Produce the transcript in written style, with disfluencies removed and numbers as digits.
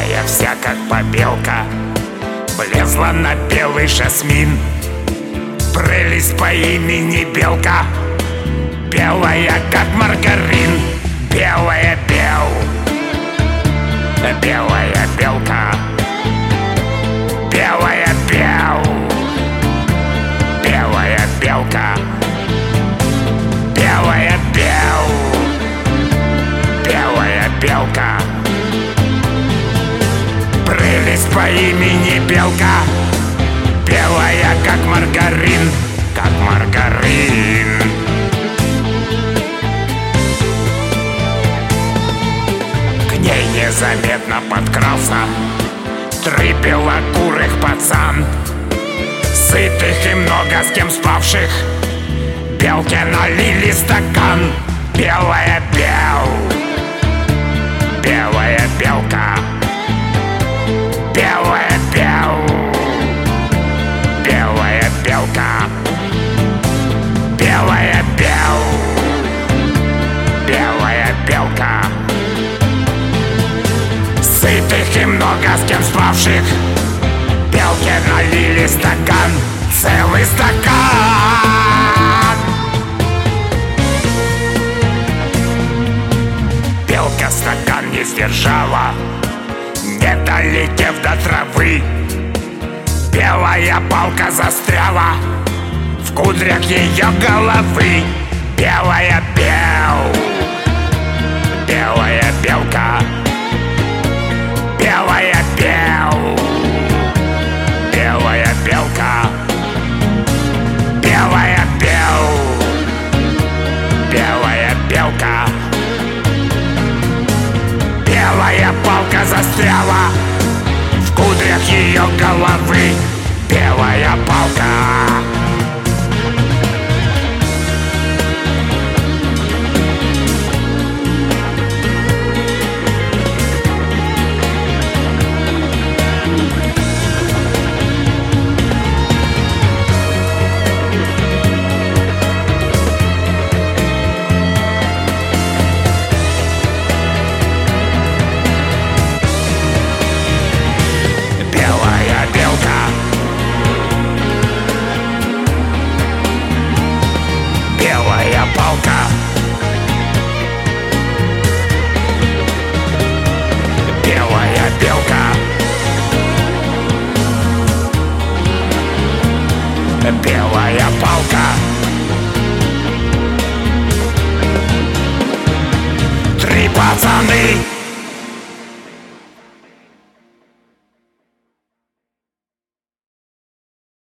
Белая вся как побелка влезла на белый жасмин. Прелесть по имени Белка, белая как маргарин. Белая белая белка, белая белая белка, белая белая белка. Прелесть по имени Белка, белая как маргарин, как маргарин. К ней незаметно подкрался три белокурых пацан, сытых и много с кем спавших. Белке налили стакан. Белая белая белка, белая белая белка, белая белая белка. Сытых и много с кем спавших. Белке налили стакан, целый стакан. Белка стакан не сдержала, не долетев до травы. Белая палка застряла в кудрях ее головы. Белая белая белка, белая белая белка, белая белая белка. Белая палка застряла в кудрях ее головы. Белая палка. Белая белка, белая палка. Три пацаны